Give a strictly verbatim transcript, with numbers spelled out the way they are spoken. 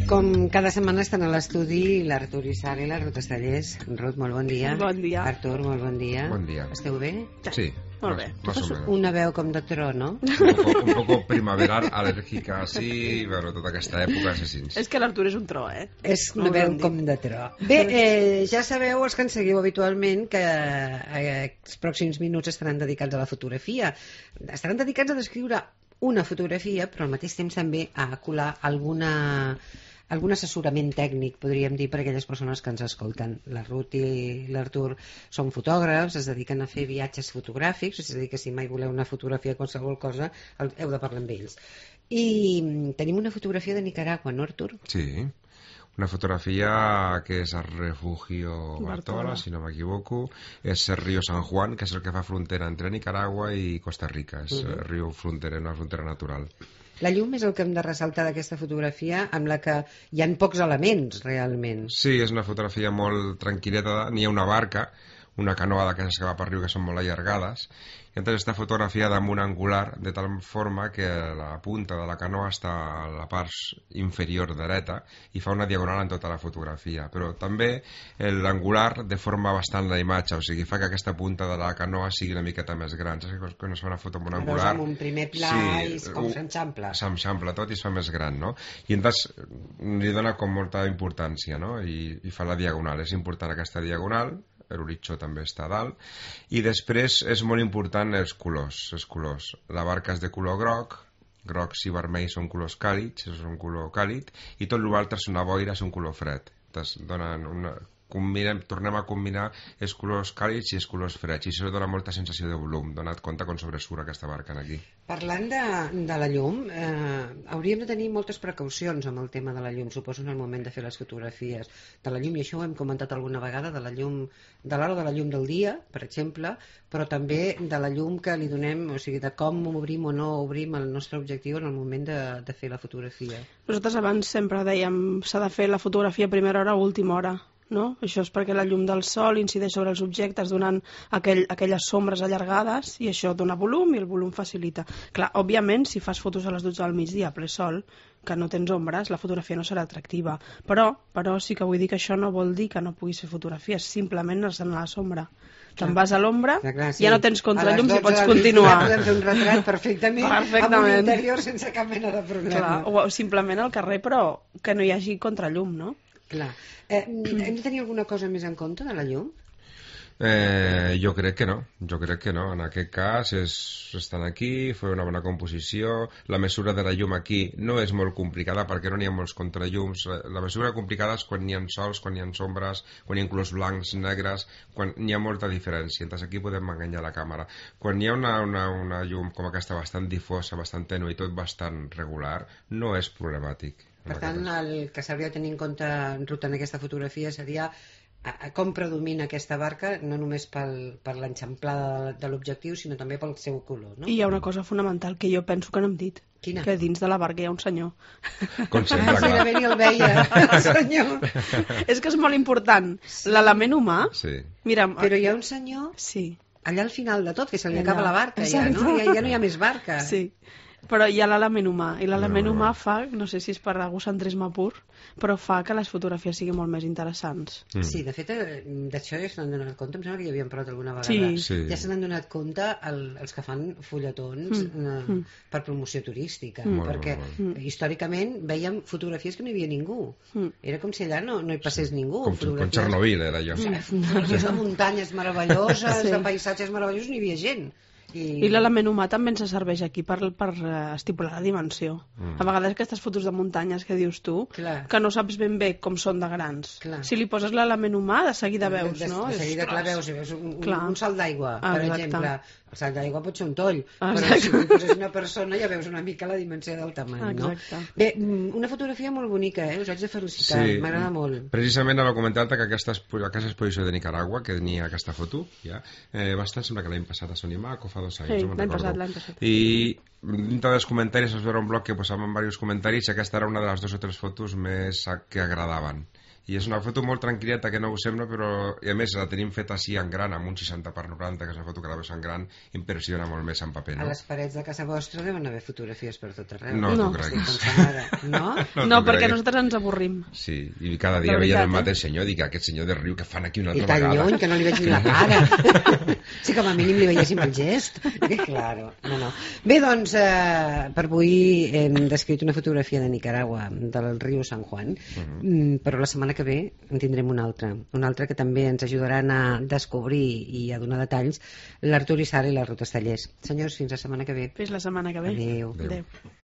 Com cada setmana estan a l'estudi l'Artur Isar i la Ruth Estellers. Ruth, molt bon dia. Bon dia. Artur, molt bon dia. Bon dia. Esteu bé? Sí. Molt bé. Más o menos. Una veu com de tro, no? Un poco, un poco primaveral, alèrgica, sí, però tota aquesta època assassins. És que l'Artur és un tro, eh? És una veu com de tro. Bé, eh, ja sabeu, els que ens seguiu habitualment, que eh, els pròxims minuts estaran dedicats a la fotografia. Estaran dedicats a descriure una fotografia, però al mateix temps també a colar alguna... algun assessorament tècnic, podríem dir, per a aquelles persones que ens escolten. La Ruth i l'Artur són fotògrafs, es dediquen a fer viatges fotogràfics, és a dir, que si mai voleu una fotografia de qualsevol cosa, heu de parlar amb ells. I tenim una fotografia de Nicaragua, no, Artur? Sí, una fotografia que és el Refugio Bartola, Bartola. si no m'equivoco, és el riu San Juan, que és el que fa frontera entre Nicaragua i Costa Rica, és el Uh-huh. riu frontera, una frontera natural. La llum és el que hem de ressaltar d'aquesta fotografia, amb la que hi ha pocs elements, realment. Sí, és una fotografia molt tranquil·leta, n'hi ha una barca, una canoa d'aquestes que va per riu que són molt allargades, i entonces està fotografiada amb un angular de tal forma que la punta de la canoa està a la part inferior dreta i fa una diagonal en tota la fotografia, però també l'angular deforma bastant la imatge, o sigui, fa que aquesta punta de la canoa sigui una miqueta més gran. Saps que quan es fa una foto amb un Veus angular... amb un primer pla i com s'enxampla. S'enxampla tot i es fa més gran, no? I entonces li dona com molta importància, no? I, i fa la diagonal. És important aquesta diagonal, l'horitzó també està a dalt, i després és molt important els colors, els colors. La barca és de color groc, grocs i vermells són colors càlids, és un color càlid, i tot l'altre és una boira, és un color fred. Entonces, donen una... Combinem, tornem a combinar els colors càlids i els colors freds, i això dona molta sensació de volum. Donat compte com sobresurt aquesta barca aquí. Parlant de, de la llum, eh, hauríem de tenir moltes precaucions amb el tema de la llum, suposo, en el moment de fer les fotografies de la llum, i això ho hem comentat alguna vegada, de la llum, de l'hora de la llum del dia, per exemple, però també de la llum que li donem, o sigui, de com obrim o no obrim el nostre objectiu en el moment de, de fer la fotografia. Nosaltres abans sempre dèiem s'ha de fer la fotografia a primera hora o última hora, no? Això és perquè la llum del sol incideix sobre els objectes donant aquell, aquelles sombres allargades i això dona volum i el volum facilita. Clar, òbviament, si fas fotos a les dotze del migdia a ple sol, que no tens ombres, la fotografia no serà atractiva. Però, però sí que vull dir que això no vol dir que no puguis fer fotografies, simplement anar a la sombra. Te'n vas a l'ombra, sí. ja no tens contrallums i pots A les continuar. podem fer un retrat perfectament, Perfectament. amb un interior sense cap mena de problema. Clar, o simplement al carrer, però que no hi hagi contrallum, no? Clar. Eh, hem de tenir alguna cosa més en compte de la llum? Eh, jo crec que no, jo crec que no. En aquest cas és estan aquí, fer una bona composició. La mesura de la llum aquí no és molt complicada perquè no n'hi ha molts contrallums. La mesura complicada és quan n'hi ha sols, quan n'hi ha sombres, quan hi ha colors blancs, negres, quan n'hi ha molta diferència. Entonces aquí podem enganyar la càmera. Quan hi ha una, una, una llum com aquesta bastant difosa, bastant tènue i tot bastant regular, no és problemàtic. Per tant, el que s'hauria de tenir en compte, Ruth, en aquesta fotografia seria a, a com predomina aquesta barca, no només pel, per l'enxamplada de, de l'objectiu, sinó també pel seu color, no? I hi ha una cosa fonamental que jo penso que no hem dit. Quina? Que dins de la barca hi ha un senyor. Com sempre, Ah, sí, clar. de ben i el veia, el senyor. És que és molt important. L'element humà... Sí. Mira, Però hi ha un senyor sí, allà al final de tot, que se li Allà. acaba la barca, ja, no? Ja, ja no hi ha més barca. sí. Però hi ha l'element humà, i l'element No, no, humà no. fa, no sé si és per egocentrisme pur, però fa que les fotografies siguin molt més interessants. Mm. Sí, de fet, eh, d'això ja se n'han donat compte, em sembla que ja havíem parlat alguna vegada. Sí. Sí. Ja se n'han donat compte el, els que fan fulletons Mm. eh, Mm. per promoció turística, Mm. perquè Molt, molt. històricament veiem fotografies que no hi havia ningú. Mm. Era com si allà no, no hi passés ningú. Com, com Fotografies- Chernobyl era allò. fotografies de muntanyes meravelloses, Sí. de paisatges meravellosos, no hi havia gent. I l'element humà també ens serveix aquí per, per eh, estipular la dimensió. Mm. A vegades aquestes fotos de muntanyes que dius tu, Clar. que no saps ben bé com són de grans. Clar. Si li poses l'element humà, de seguida veus, de, no? de seguida, És- clar, veus, veus un, un, Clar. un salt d'aigua, per Exacte. exemple. El salt d'aigua pot ser un toll, però Exacte. si li poses una persona ja veus una mica la dimensió del tamany, no? Exacte. Bé, mm, una fotografia molt bonica, eh? Us haig de felicitar, Sí. m'agrada molt. Precisament anava a comentar-te que aquesta, expo- aquesta exposició de Nicaragua, que tenia aquesta foto, ja, eh, va estar, sembla que l'any passat a Sonimac o fa dos anys, Sí, no me'n l'any recordo. passat, l'any passat. I dintre dels comentaris es veure un bloc que posaven diversos comentaris i aquesta era una de les dues o tres fotos més a- que agradaven. I és una foto molt tranquil·leta, que no us sembla, però i a més la tenim feta així en gran, amb un seixanta per noranta, que és una foto que la veus en gran, impressiona molt més en paper, A no? les parets de casa vostra deuen haver fotografies per tot arreu. No, No. t'ho creguis. Estic pensant ara. No? No, No, t'ho perquè creguis. nosaltres ens avorrim. Sí, i cada dia De veiem veritat, el eh? mateix senyor, dic, aquest senyor de riu que fan aquí una I altra tan vegada. lluny que no li veig ni la cara. Sí, com a mínim li veiéssim el gest. Que claro, no, no. Bé, doncs, eh, per avui hem descrit una fotografia de Nicaragua, del riu San Juan, Mhm. mm, però la setmana que ve en tindrem una altra, una altra que també ens ajudaran a descobrir i a donar detalls l'Artur Isar i la Ruth Estellers. Senyors, fins la setmana que ve. Fins la setmana que ve. Adéu. Adéu. Adéu.